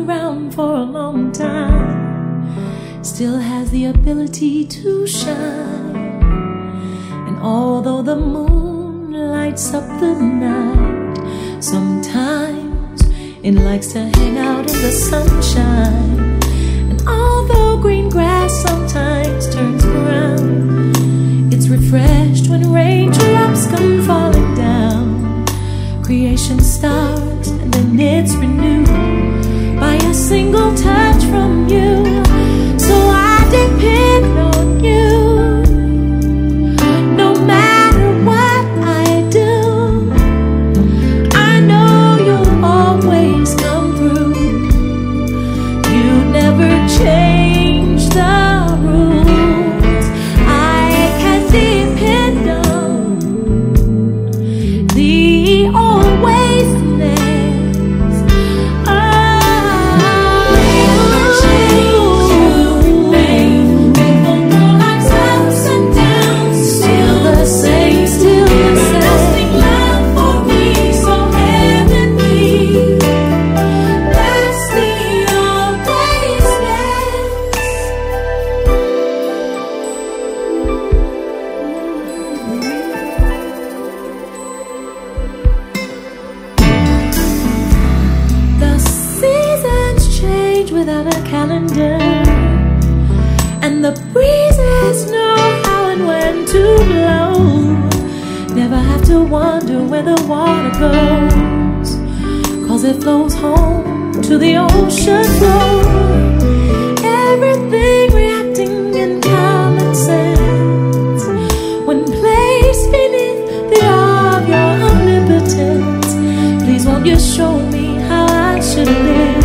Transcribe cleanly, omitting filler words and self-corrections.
around for a long time still has the ability to shine. And although the moon lights up the night, sometimes it likes to hang out in the sunshine. And although green grass sometimes turns brown, it's refreshed when raindrops come falling down. Creation starts and then it's renewed by a single touch from you. So I depend on you. No matter what I do, I know you'll always come through. You never change the rules. I can depend on the alwaysness. Without a calendar, and the breezes know how and when to blow. Never have to wonder where the water goes, 'cause it flows home to the ocean floor. Everything reacting in common sense when placed beneath the awe of your omnipotence. Please won't you show me how I should live?